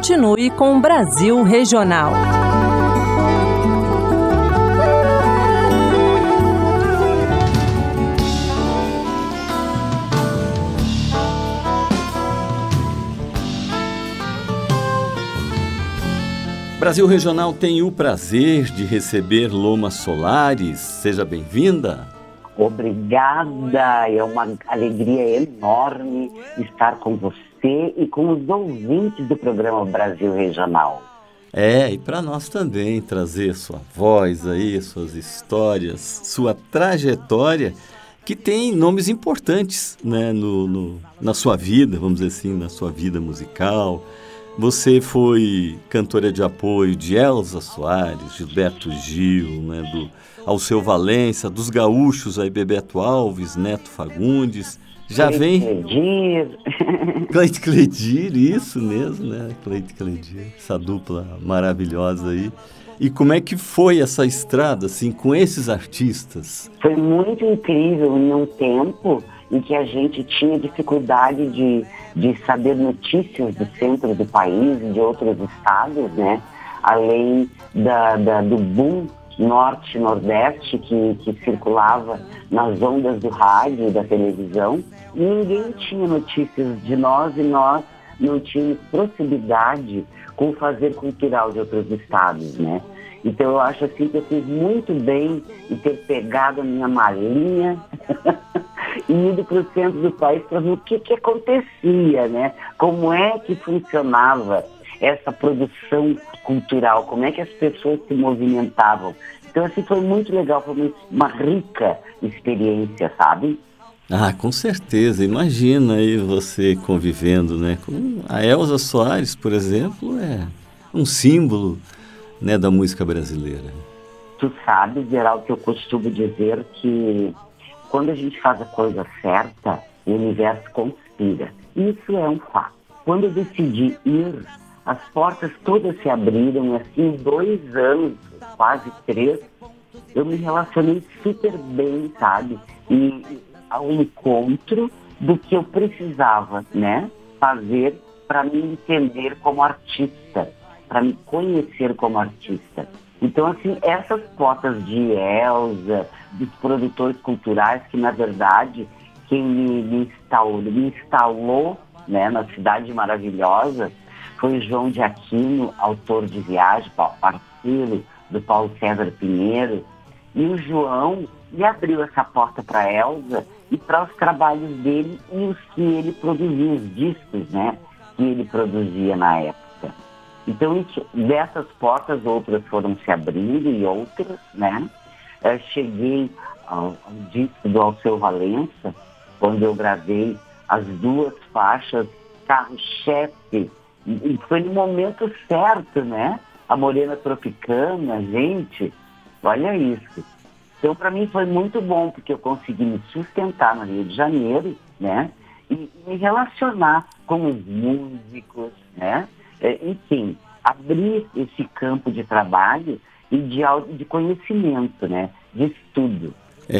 Continue com o Brasil Regional. Brasil Regional tem o prazer de receber Loma Solares. Seja bem-vinda. Obrigada, é uma alegria enorme estar com você e com os ouvintes do programa Brasil Regional. E para nós também trazer sua voz aí, suas histórias, sua trajetória, que tem nomes importantes, né, na sua vida, vamos dizer assim, na sua vida musical. Você foi cantora de apoio de Elza Soares, Gilberto Gil, né, do Alceu Valença, dos gaúchos aí, Bebeto Alves, Neto Fagundes. Já vem... Cleide Cledir, isso mesmo, né? Cleide Cledir, essa dupla maravilhosa aí. E como é que foi essa estrada, assim, com esses artistas? Foi muito incrível em um tempo em que a gente tinha dificuldade de saber notícias do centro do país e de outros estados, né? Além do boom norte-nordeste que circulava nas ondas do rádio e da televisão. Ninguém tinha notícias de nós e nós não tínhamos proximidade com o fazer cultural de outros estados, né? Então eu acho assim que eu fiz muito bem em ter pegado a minha malinha e ido para o centro do país para ver o que acontecia, né? Como é que funcionava essa produção cultural, como é que as pessoas se movimentavam. Então assim foi muito legal, foi uma rica experiência, sabe? Ah, com certeza, imagina aí você convivendo, né? Com a Elza Soares, por exemplo, é um símbolo, né, da música brasileira. Tu sabes, Geraldo, que eu costumo dizer que quando a gente faz a coisa certa, o universo conspira. Isso é um fato. Quando eu decidi ir, as portas todas se abriram, assim, 2 anos, quase 3, eu me relacionei super bem, sabe? E ao encontro do que eu precisava, né, fazer para me entender como artista, para me conhecer como artista. Então, assim, essas portas de Elza, dos produtores culturais, que na verdade quem me instalou, né, na Cidade Maravilhosa foi João de Aquino, autor de Viagem, parceiro do Paulo César Pinheiro, e o João me abriu essa porta para Elza e para os trabalhos dele e os que ele produzia, os discos, né, que ele produzia na época. Então, dessas portas, outras foram se abrindo e outras, né? Cheguei ao disco do Alceu Valença, quando eu gravei as 2 faixas Carro-Chefe, e foi no momento certo, né? A Morena Tropicana, gente, olha isso. Então, para mim foi muito bom, porque eu consegui me sustentar no Rio de Janeiro, né? E me relacionar com os músicos, né? Enfim, abrir esse campo de trabalho e de conhecimento, né? De estudo.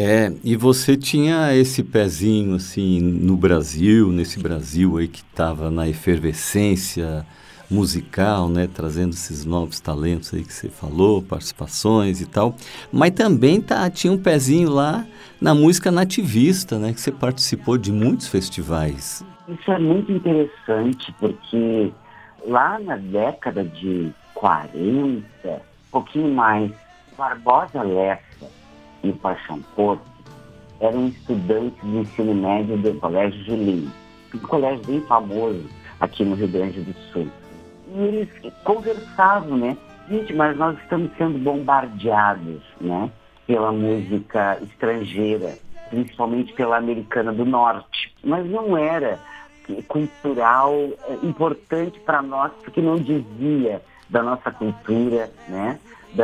E você tinha esse pezinho, assim, no Brasil, nesse Brasil aí que estava na efervescência musical, né? Trazendo esses novos talentos aí que você falou, participações e tal. Mas também tinha um pezinho lá na música nativista, né? Que você participou de muitos festivais. Isso é muito interessante, porque lá na década de 40, um pouquinho mais, Barbosa Lessa e Paixão Porto eram estudantes do ensino médio do Colégio Julinho, um colégio bem famoso aqui no Rio Grande do Sul. E eles conversavam, né? Gente, mas nós estamos sendo bombardeados, né, pela música estrangeira, principalmente pela americana do norte. Mas não era cultural importante para nós, porque não dizia da nossa cultura, né?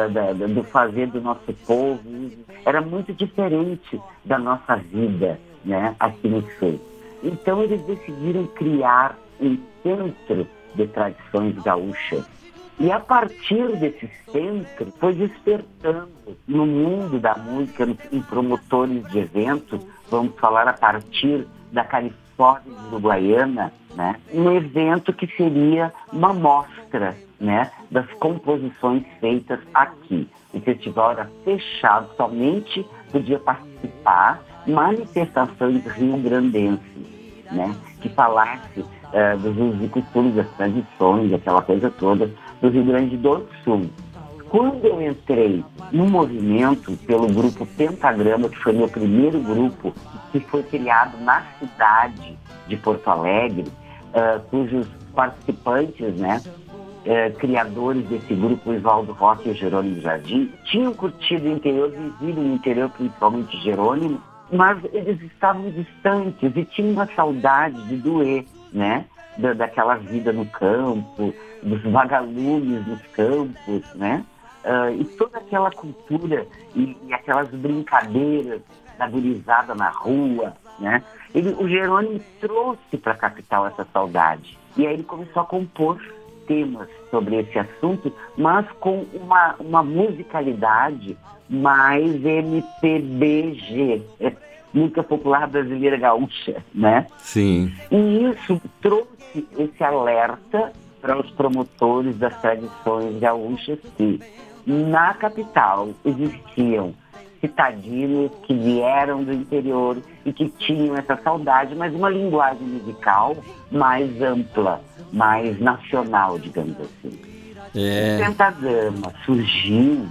Do fazer do nosso povo. Era muito diferente da nossa vida, né? Aqui no Sul. Então eles decidiram criar um centro de tradições gaúchas. E a partir desse centro foi despertando no mundo da música, em promotores de eventos, vamos falar a partir da Folclore de Uruguaiana, né, um evento que seria uma mostra, né, das composições feitas aqui. O festival era fechado, somente podia participar manifestações rio-grandenses, né, que falasse dos usos e costumes, das tradições, aquela coisa toda do Rio Grande do Sul. Quando eu entrei no movimento pelo grupo Pentagrama, que foi meu primeiro grupo, que foi criado na cidade de Porto Alegre, cujos participantes, né, criadores desse grupo, o Ivaldo Roque e o Jerônimo Jardim, tinham curtido o interior, vivido no interior, principalmente Jerônimo, mas eles estavam distantes e tinham uma saudade de doer, né, daquela vida no campo, dos vagalumes nos campos, né, e toda aquela cultura e aquelas brincadeiras da gurizada na rua, né. O Jerônimo trouxe para a capital essa saudade. E aí ele começou a compor temas sobre esse assunto, mas com uma musicalidade mais MPBG, música popular brasileira gaúcha, né? Sim. E isso trouxe esse alerta para os promotores das tradições gaúchas que na capital existiam citadinos que vieram do interior e que tinham essa saudade, mas uma linguagem musical mais ampla, mais nacional, digamos assim. O Pentagrama surgiu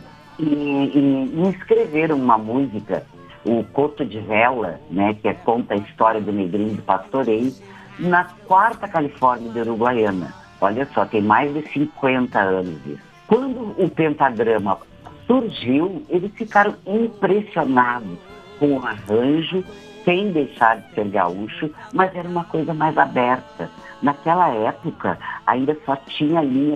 e escreveram uma música, o Coto de Vela, né, que conta a história do Negrinho do Pastoreio, na 4ª Califórnia de Uruguaiana. Olha só, tem mais de 50 anos isso. Quando o Pentagrama surgiu, eles ficaram impressionados com o arranjo, sem deixar de ser gaúcho, mas era uma coisa mais aberta. Naquela época, ainda só tinha a linha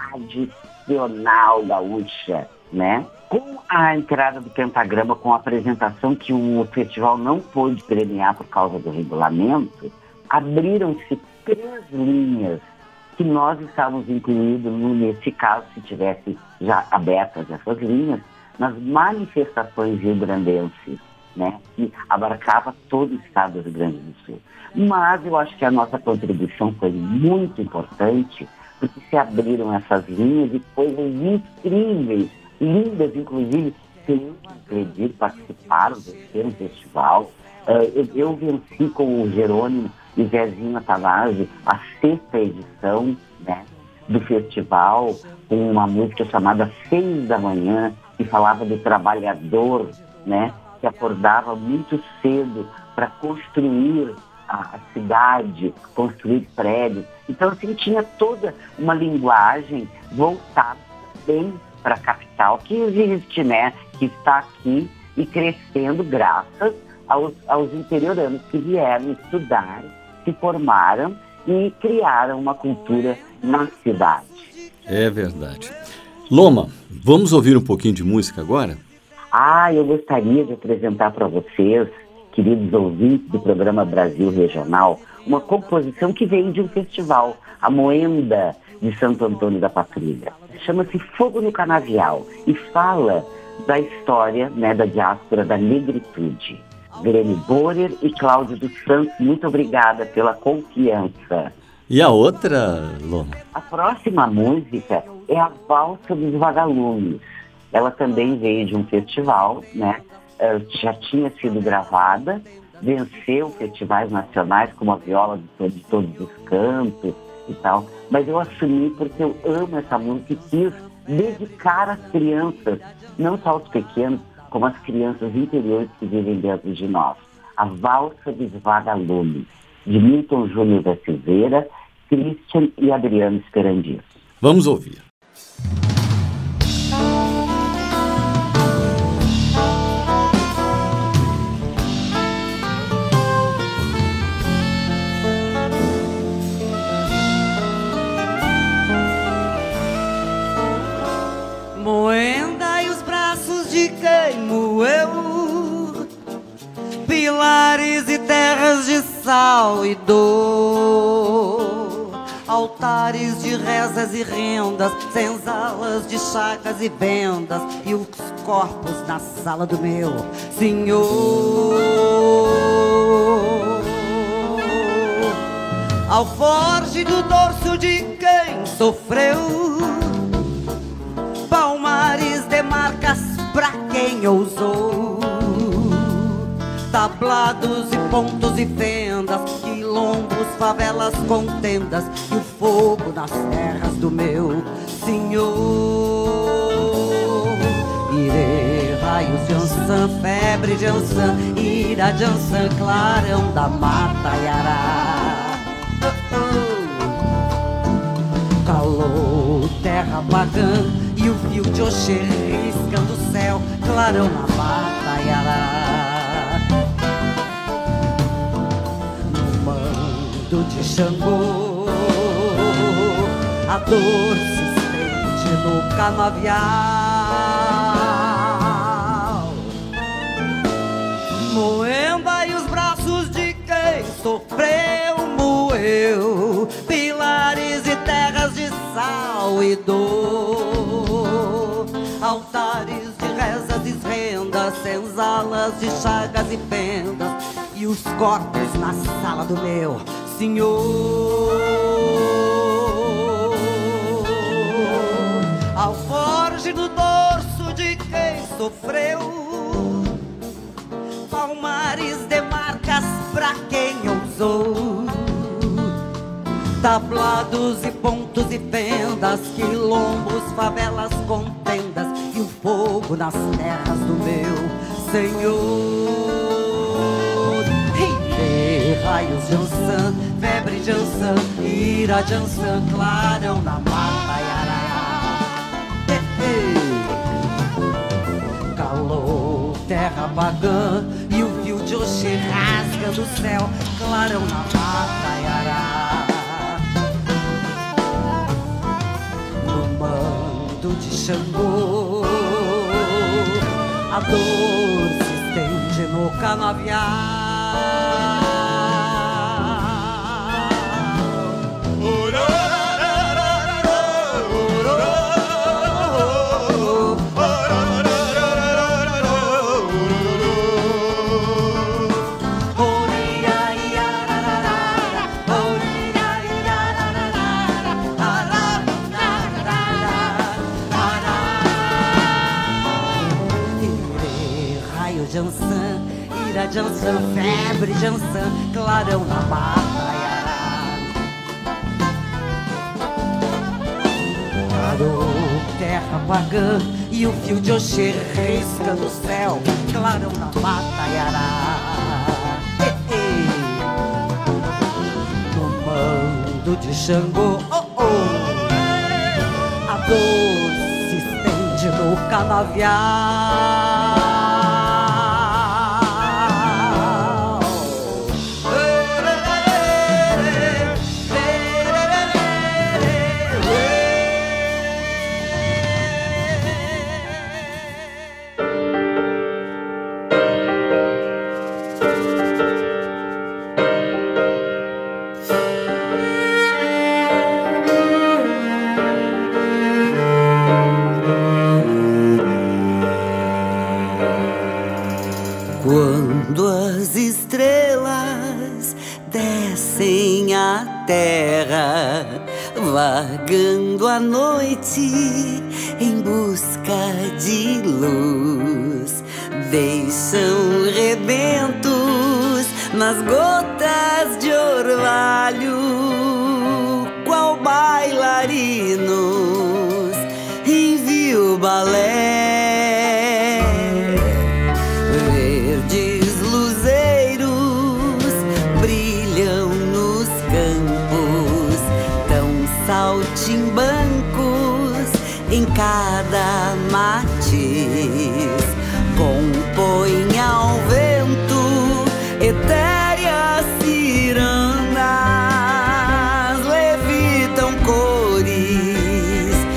tradicional gaúcha, né? Com a entrada do Pentagrama, com a apresentação que o festival não pôde premiar por causa do regulamento, abriram-se 3 linhas que nós estávamos incluídos nesse caso, se tivesse já abertas essas linhas, nas manifestações rio-grandenses, né, que abarcava todo o estado do Rio Grande do Sul. Mas eu acho que a nossa contribuição foi muito importante, porque se abriram essas linhas e coisas incríveis, lindas, inclusive, que eu acredito participaram desse festival. Eu venci com o Jerônimo e Zezinho Tavares a 6ª edição, né, do festival, com uma música chamada 6 da Manhã, que falava do trabalhador, né, que acordava muito cedo para construir a cidade, construir prédios. Então, assim, tinha toda uma linguagem voltada bem para a capital, que existe, né, que está aqui e crescendo graças aos interioranos que vieram estudar, se formaram e criaram uma cultura na cidade. É verdade. Loma, vamos ouvir um pouquinho de música agora? Eu gostaria de apresentar para vocês, queridos ouvintes do programa Brasil Regional, uma composição que veio de um festival, a Moenda de Santo Antônio da Patrulha. Chama-se Fogo no Canavial e fala da história, né, da diáspora da negritude. Grêmio Borer e Cláudio dos Santos, muito obrigada pela confiança. E a outra, Loma? A próxima música é a Valsa dos Vagalumes. Ela também veio de um festival, né? Já tinha sido gravada, venceu festivais nacionais como a Viola de Todos os Cantos e tal. Mas eu assumi porque eu amo essa música e quis dedicar às crianças, não só aos pequenos, como as crianças interiores que vivem dentro de nós. A Valsa dos Vagalumes, de Milton Júnior da Silveira, Christian e Adriano Esperandir. Vamos ouvir. Moenda e os braços de quem moeu, pilares e terras de sal e dor, altares de rezas e rendas, senzalas de chacas e vendas, e os corpos na sala do meu Senhor. alforge do dorso de quem sofreu, palmares de marcas pra quem ousou, tablados e pontos e fendas, quilombos, favelas, contendas, e o fogo nas terras do meu Senhor. Irê, raios de Ançã, febre de Ançã, ira de Ançã, clarão da mata Iará. Calou, terra pagã, e o fio de Oxê riscando o céu, clarão na mata Iará. No mando de Xangô, a dor se estende no canavial, moendo aí os braços de quem sofreu, moeu pilares e terras de sal e dor, altares de rezas e rendas, senzalas de chagas e fendas, e os corpos na sala do meu Senhor. Alforge no dorso de quem sofreu, palmares de marcas pra quem ousou, tablados e pontos e fendas, quilombos, favelas, contendas, e o fogo nas terras do meu Senhor. Rei, raios de Ançã, febre de Ançã, ira de Ançã, clarão na mata Iará. Calou, terra pagã, e o fio de Oxê rasga do céu, clarão na mata Iará. No mando de Xangô, a dor se estende no canavial. Ira de Ançã, febre de Ançã, clarão na mata Iará. Clarou, terra pagã, e o fio de Oxê risca do céu, clarão na mata Iará. No mando de Xangô, oh, oh, a dor se estende no canavial. Quando as estrelas descem à terra, vagando à noite em busca de luz, deixam rebentos nas gotas de orvalho, qual bailarinos em vil balé. Saltimbancos em cada matiz, compõem ao vento etéreas cirandas, levitam cores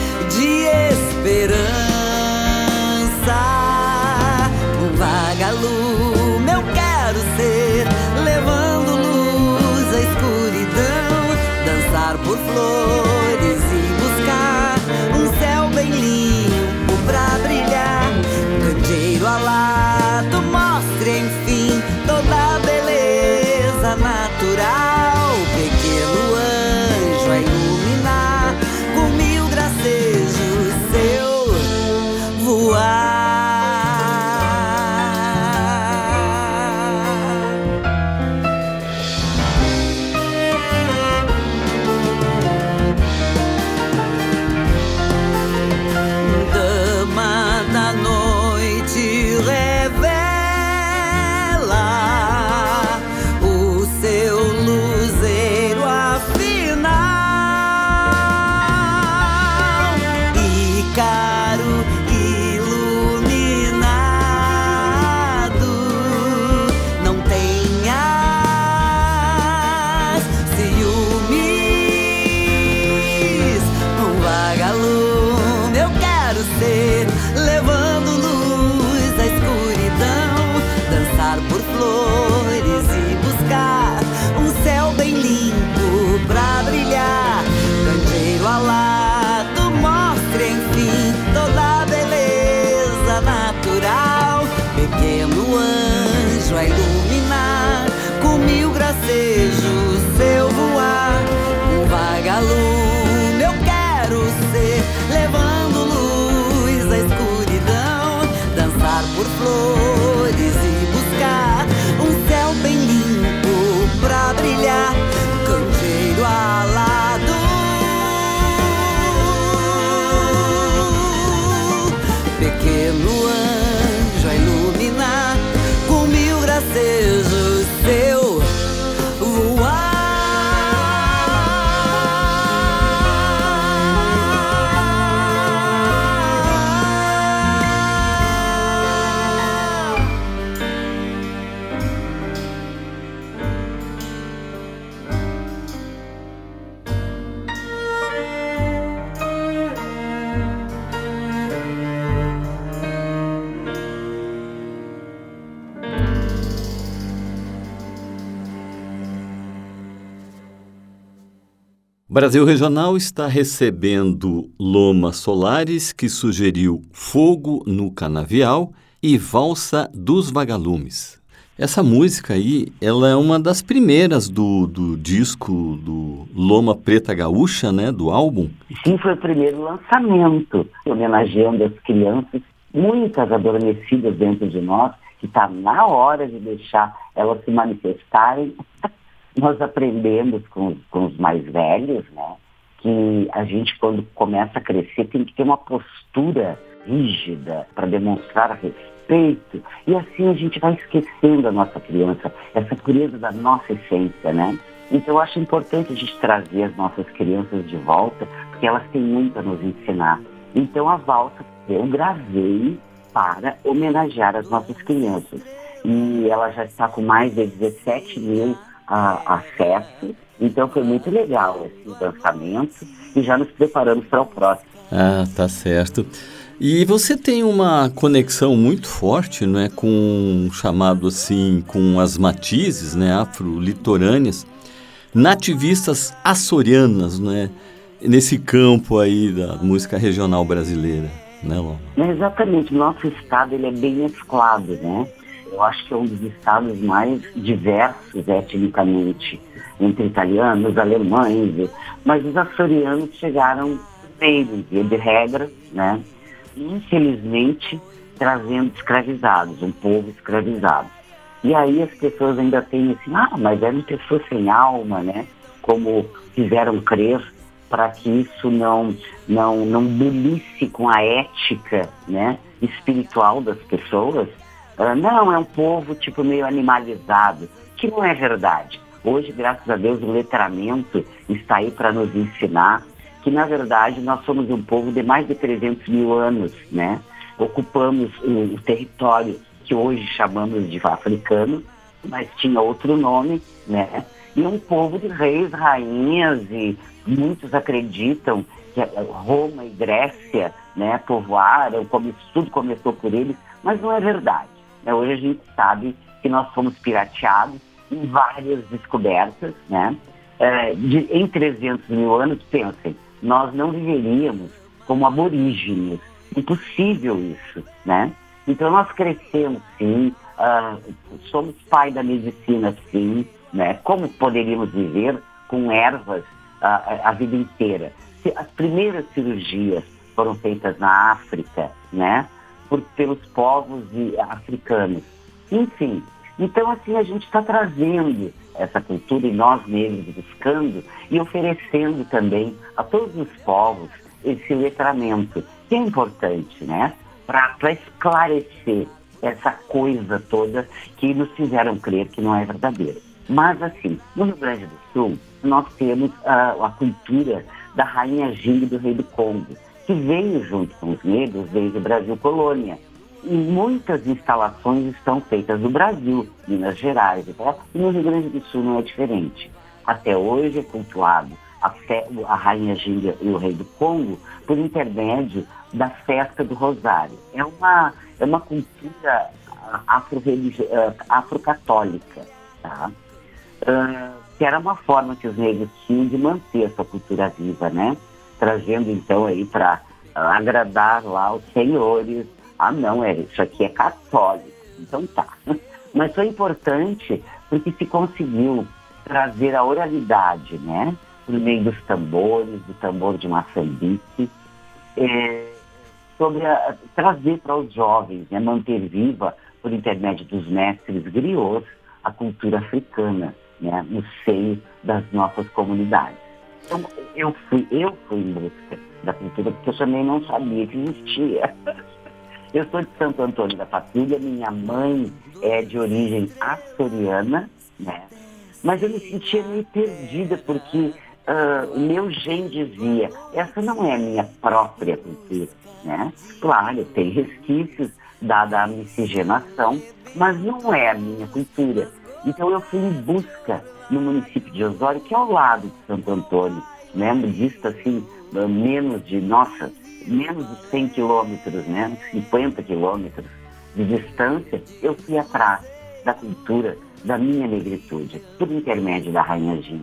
Brasil Regional está recebendo Loma Solares, que sugeriu Fogo no Canavial e Valsa dos Vagalumes. Essa música aí, ela é uma das primeiras do disco do Loma Preta Gaúcha, né, do álbum. Sim, foi o primeiro lançamento, homenageando as crianças, muitas adormecidas dentro de nós, que está na hora de deixar elas se manifestarem. Nós aprendemos com os mais velhos, né, que a gente, quando começa a crescer, tem que ter uma postura rígida para demonstrar respeito, e assim a gente vai esquecendo a nossa criança, essa pureza da nossa essência, né? Então eu acho importante a gente trazer as nossas crianças de volta, porque elas têm muito a nos ensinar. Então a valsa eu gravei para homenagear as nossas crianças, e ela já está com mais de 17 mil acessos, então foi muito legal esse lançamento, e já nos preparamos para o próximo. Ah, tá certo. E você tem uma conexão muito forte, né, com chamado assim, com as matizes, né, afro-litorâneas, nativistas açorianas, né, nesse campo aí da música regional brasileira, né, Loma? Exatamente, nosso estado ele é bem mesclado, né? Eu acho que é um dos estados mais diversos etnicamente, entre italianos, alemães, mas os açorianos chegaram primeiro, via de regra, né? Infelizmente, trazendo escravizados, um povo escravizado. E aí as pessoas ainda têm assim, mas eram pessoas sem alma, né? Como fizeram crer, para que isso não bulisse com a ética, né, espiritual das pessoas. Não, é um povo tipo meio animalizado, que não é verdade. Hoje, graças a Deus, o letramento está aí para nos ensinar que, na verdade, nós somos um povo de mais de 300 mil anos, né? Ocupamos o território que hoje chamamos de africano, mas tinha outro nome, né? E um povo de reis, rainhas, e muitos acreditam que Roma e Grécia, né, povoaram, tudo começou por eles, mas não é verdade. Né? Hoje a gente sabe que nós fomos pirateados em várias descobertas, né? Em 300 mil anos, pensem, nós não viveríamos como aborígenes. Impossível isso, né? Então nós crescemos, sim, somos pai da medicina, sim, né? Como poderíamos viver com ervas a vida inteira? As primeiras cirurgias foram feitas na África, né? Pelos povos africanos. Enfim, então assim a gente está trazendo essa cultura e nós mesmos buscando e oferecendo também a todos os povos esse letramento, que é importante, né? Para esclarecer essa coisa toda que nos fizeram crer que não é verdadeira. Mas assim, no Rio Grande do Sul, nós temos a cultura da Rainha Ginga e do Rei do Congo, que veio junto com os negros desde o Brasil Colônia. E muitas instalações estão feitas no Brasil, Minas Gerais, e no Rio Grande do Sul não é diferente. Até hoje é cultuado a Rainha Ginga e o Rei do Congo por intermédio da festa do Rosário. É uma cultura afrocatólica, tá? Que era uma forma que os negros tinham de manter essa cultura viva, né? Trazendo então aí para agradar lá os senhores. Não, isso aqui é católico, então tá. Mas foi importante porque se conseguiu trazer a oralidade, né? Por meio dos tambores, do tambor de Moçambique, trazer para os jovens, né? Manter viva, por intermédio dos mestres griots, a cultura africana, né? No seio das nossas comunidades. Então, eu fui em busca da cultura, porque eu também não sabia que existia. Eu sou de Santo Antônio da Patrulha, minha mãe é de origem açoriana, né? Mas eu me sentia meio perdida, porque o meu gen dizia, essa não é a minha própria cultura, né? Claro, tem resquícios da miscigenação, mas não é a minha cultura. Então eu fui em busca no município de Osório, que é ao lado de Santo Antônio, né? Dista assim, menos de 100 quilômetros, né? 50 quilômetros de distância. Eu fui atrás da cultura da minha negritude, por intermédio da Rainha Ginga.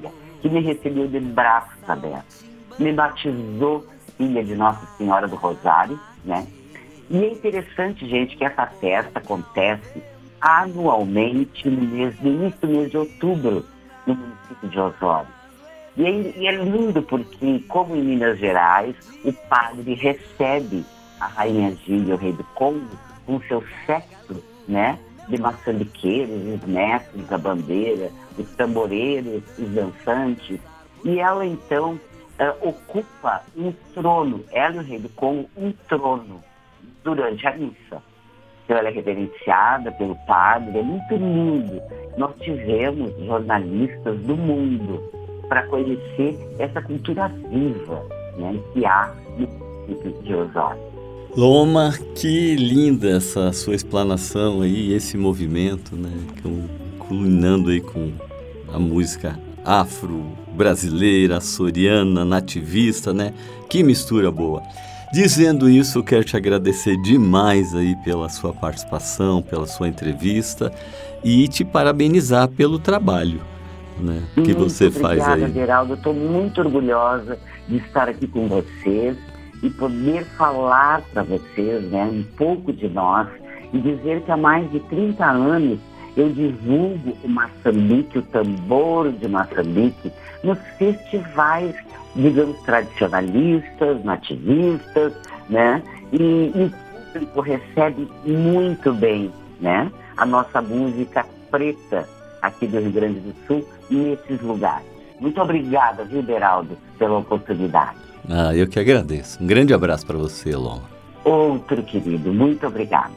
que me recebeu de braços abertos, me batizou filha de Nossa Senhora do Rosário, né? E é interessante, gente, que essa festa acontece anualmente no início do mês de outubro, no município de Osório. E é lindo porque, como em Minas Gerais, o padre recebe a Rainha Gília e o Rei do Congo com seu séquito, né, de maçambiqueiros, os mestres da bandeira, os tamboreiros, os dançantes. E ela, então, ocupa um trono, ela e o Rei do Congo, um trono durante a missa. Então ela é reverenciada pelo padre, é muito lindo. Nós tivemos jornalistas do mundo para conhecer essa cultura viva, né, que há no município de Osório. Loma, que linda essa sua explanação aí, esse movimento, né, culminando aí com a música afro-brasileira, açoriana, nativista, né, que mistura boa. Dizendo isso, eu quero te agradecer demais aí pela sua participação, pela sua entrevista e te parabenizar pelo trabalho, né, que você faz aí. Obrigada, Geraldo. Eu estou muito orgulhosa de estar aqui com vocês e poder falar para vocês, né, um pouco de nós e dizer que há mais de 30 anos eu divulgo o maçambique, o tambor de maçambique, nos festivais, digamos, tradicionalistas, nativistas, né? E o público recebe muito bem, né, a nossa música preta aqui do Rio Grande do Sul, nesses lugares. Muito obrigada, viu, Beraldo, pela oportunidade. Eu que agradeço. Um grande abraço para você, Loma. Outro querido, muito obrigada.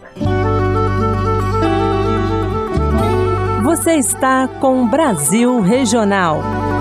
Você está com Brasil Regional.